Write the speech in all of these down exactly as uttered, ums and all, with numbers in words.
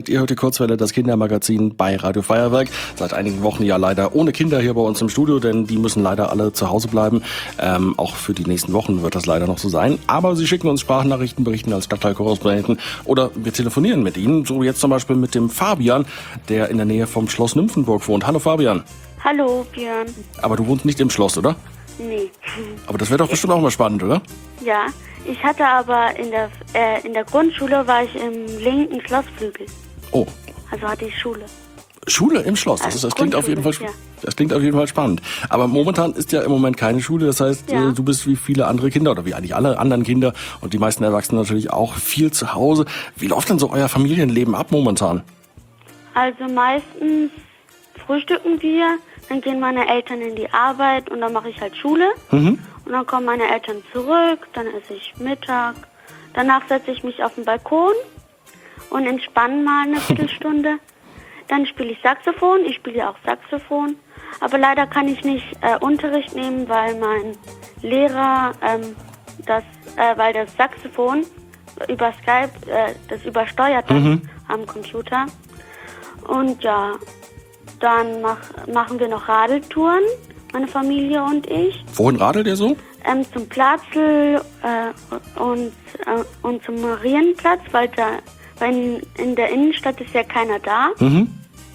seid. Ihr hört die Kurzwelle, das Kindermagazin bei Radio Feuerwerk. Seit einigen Wochen ja leider ohne Kinder hier bei uns im Studio, denn die müssen leider alle zu Hause bleiben. Ähm, auch für die nächsten Wochen wird das leider noch so sein. Aber sie schicken uns Sprachnachrichten, berichten als Stadtteilkorrespondenten oder wir telefonieren mit ihnen. So jetzt zum Beispiel mit dem Fabian, der in der Nähe vom Schloss Nymphenburg wohnt. Hallo Fabian. Hallo Björn. Aber du wohnst nicht im Schloss, oder? Nee. Aber das wäre doch bestimmt auch mal spannend, oder? Ja, ich hatte aber in der äh, in der Grundschule war ich im linken Schlossflügel. Oh. Also hatte ich Schule. Schule im Schloss, das, ist, das klingt auf jeden Fall, ja. das klingt auf jeden Fall spannend. Aber momentan ist ja im Moment keine Schule, das heißt, Ja. äh, du bist wie viele andere Kinder oder wie eigentlich alle anderen Kinder und die meisten Erwachsenen natürlich auch viel zu Hause. Wie läuft denn so euer Familienleben ab momentan? Also meistens frühstücken wir, dann gehen meine Eltern in die Arbeit und dann mache ich halt Schule. Mhm. Und dann kommen meine Eltern zurück, dann esse ich Mittag. Danach setze ich mich auf den Balkon und entspanne mal eine Viertelstunde. Dann spiele ich Saxophon, ich spiele ja auch Saxophon. Aber leider kann ich nicht äh, Unterricht nehmen, weil mein Lehrer ähm, das, äh, weil das Saxophon über Skype, äh, das übersteuert dann Mhm. am Computer. Und ja, dann mach, machen wir noch Radeltouren, meine Familie und ich. Wohin radelt ihr so? Ähm, zum Platzl äh, und, äh, und zum Marienplatz, weil, da, weil in, in der Innenstadt ist ja keiner da. Mhm.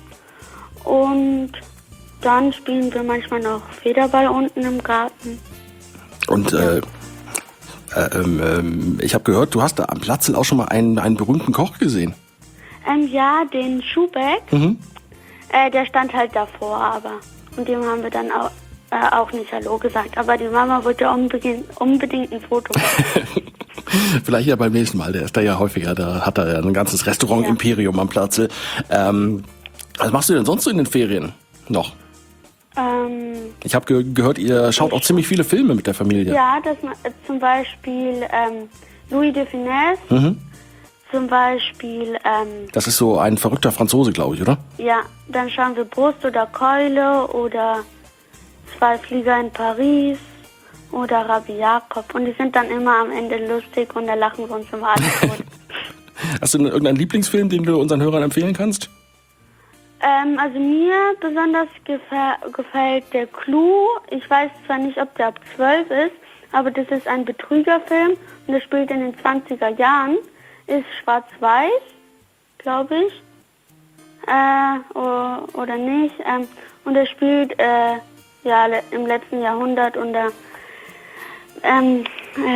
Und dann spielen wir manchmal noch Federball unten im Garten. Und äh, äh, ähm, ähm, ich habe gehört, du hast da am Platzl auch schon mal einen, einen berühmten Koch gesehen. Ähm, ja, den Schubeck, Mhm. äh, der stand halt davor, aber und dem haben wir dann auch, äh, auch nicht Hallo gesagt. Aber die Mama wollte unbedingt, unbedingt ein Foto machen. Vielleicht ja beim nächsten Mal, der ist da ja häufiger, da hat er ja ein ganzes Restaurant-Imperium am Platzl. Ähm, was machst du denn sonst so in den Ferien noch? ähm, Ich habe ge gehört, ihr schaut auch ziemlich viele Filme mit der Familie. ja, das ma- äh, zum Beispiel ähm, Louis de Funès, Mhm. zum Beispiel, ähm, Das ist so ein verrückter Franzose, glaube ich, oder? ja, dann schauen wir Brust oder Keule oder Zwei Flieger in Paris oder Rabbi Jakob. Und die sind dann immer am Ende lustig und da lachen wir uns immer alle tot. Hast du denn irgendeinen Lieblingsfilm, den du unseren Hörern empfehlen kannst? ähm, also mir besonders gefä- gefällt der Clou. Ich weiß zwar nicht, ob der ab zwölf ist, aber das ist ein Betrügerfilm und der spielt in den zwanziger Jahren. Ist schwarz-weiß, glaube ich. Äh, o- oder nicht. Ähm, und er spielt äh, ja le- im letzten Jahrhundert und da ähm,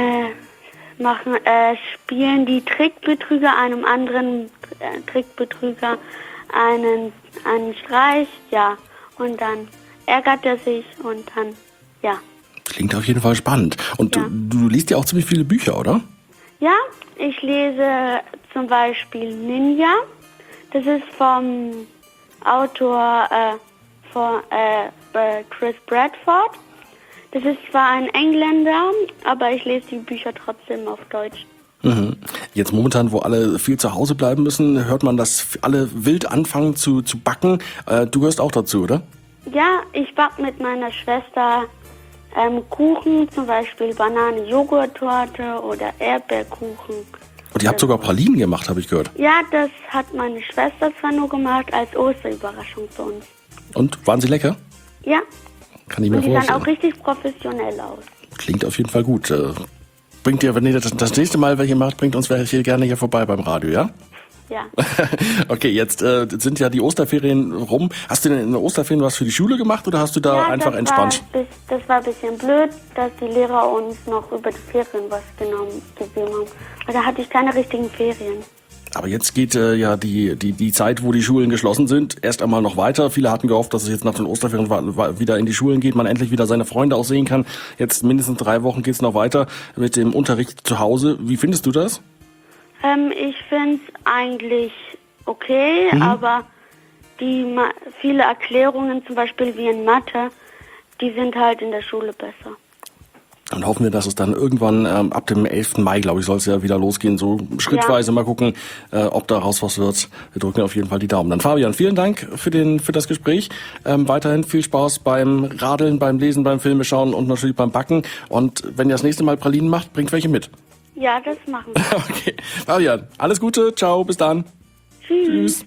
äh, machen, äh, spielen die Trickbetrüger einem anderen äh, Trickbetrüger einen, einen Streich, ja. Und dann ärgert er sich und dann, ja. Klingt auf jeden Fall spannend. Und Ja. du, du liest ja auch ziemlich viele Bücher, oder? Ja, ich lese zum Beispiel Ninja. Das ist vom Autor äh, von, äh, äh, Chris Bradford. Das ist zwar ein Engländer, aber ich lese die Bücher trotzdem auf Deutsch. Mhm. Jetzt momentan, wo alle viel zu Hause bleiben müssen, hört man, dass alle wild anfangen zu, zu backen. Äh, du gehörst auch dazu, oder? Ja, ich backe mit meiner Schwester ähm, Kuchen, zum Beispiel Banane-Joghurt-Torte oder Erdbeerkuchen. Und ihr habt sogar Pralinen gemacht, habe ich gehört. Ja, das hat meine Schwester zwar nur gemacht als Osterüberraschung für uns. Und waren sie lecker? Ja, Kann ich mir und die sahen vorstellen. auch richtig professionell aus. Klingt auf jeden Fall gut. Äh, bringt ihr, wenn ihr das, das nächste Mal welche macht, bringt uns welche gerne hier vorbei beim Radio, ja? Ja. Okay, jetzt äh, sind ja die Osterferien rum. Hast du denn in den Osterferien was für die Schule gemacht oder hast du da ja, einfach das entspannt? War, bis- das war ein bisschen blöd, dass die Lehrer uns noch über die Ferien was genommen, gegeben haben. Weil da hatte ich keine richtigen Ferien. Aber jetzt geht äh, ja die, die, die Zeit, wo die Schulen geschlossen sind, erst einmal noch weiter. Viele hatten gehofft, dass es jetzt nach den Osterferien wa- wa- wieder in die Schulen geht, man endlich wieder seine Freunde auch sehen kann. Jetzt mindestens drei Wochen geht's noch weiter mit dem Unterricht zu Hause. Wie findest du das? Ähm, ich finde es eigentlich okay, Mhm. aber die Ma viele Erklärungen, zum Beispiel wie in Mathe, die sind halt in der Schule besser. Und hoffen wir, dass es dann irgendwann ähm, ab dem elften Mai, glaube ich, soll es ja wieder losgehen. So schrittweise mal gucken, äh, ob daraus was wird. Wir drücken auf jeden Fall die Daumen. Dann Fabian, vielen Dank für den für das Gespräch. Ähm, weiterhin viel Spaß beim Radeln, beim Lesen, beim Filme schauen und natürlich beim Backen. Und wenn ihr das nächste Mal Pralinen macht, bringt welche mit. Ja, das machen wir. Okay. Fabian, alles Gute. Ciao, bis dann. Tschüss. Tschüss.